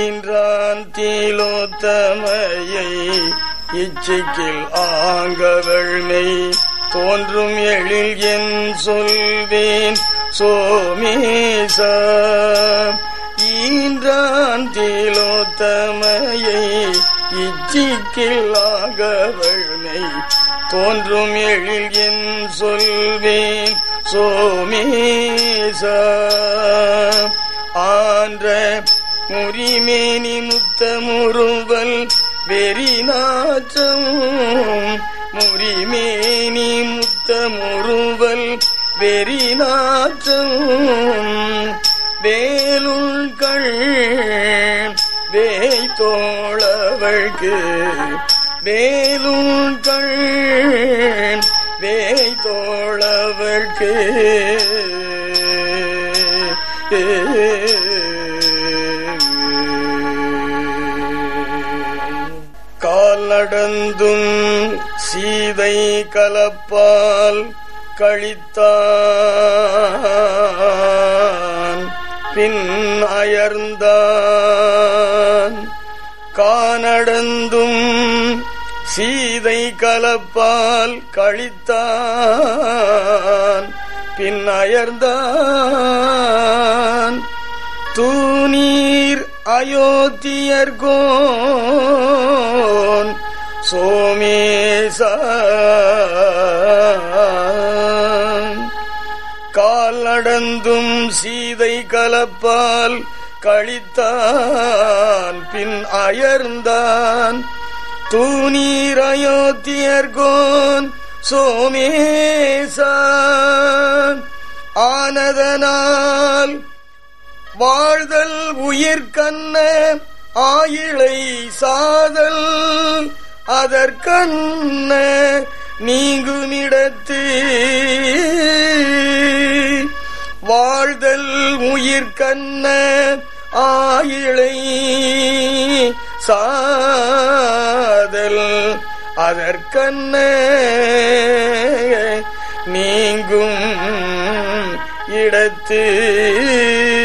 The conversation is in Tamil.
ஈன்றான் தீலோத்தமையை இச்சிக்கில் ஆங்கவள்மை தோன்றும் எழில் என் சொல்வேன் சோமேச. ஈன்றான் தீலோத்தமையை இச்சிக்கில் ஆங்கவள்மை தோன்றும் எழில் என் சொல்வேன் சோமேச. ஆன்ற முறிமேனி முத்தமுறுவல் வெறிநாற்றம் முறிமேனி முத்தமுறுவல் வெறிநாற்றம் வேலுள்கள் வேய்தோளவழ்க்கு வேலுள்கள் வேய்தோளவழ்க்கு கால் நடந்தும் சீதை கலப்பால் கழித்தான் பின் அயர்ந்தான். கானடந்தும் சீதை கலப்பால் கழித்தான் பின் அயர்ந்தான். தூநீர் அயோத்தியர்கோன் சோமேச. கால் நடந்தும் சீதை கலப்பால் கழித்தான் பின் அயர்ந்தான். தூநீர் அயோத்தியர்கோன் சோமேச. ஆனதனால் வாழ்தல் உயிர்கண்ண ஆயிழை சாதல் அதற்கண்ண நீங்குமிடத்து. வாழ்தல் உயிர்கண்ண ஆயிழை சாதல் அதற்கண்ண நீங்கும் இடத்து.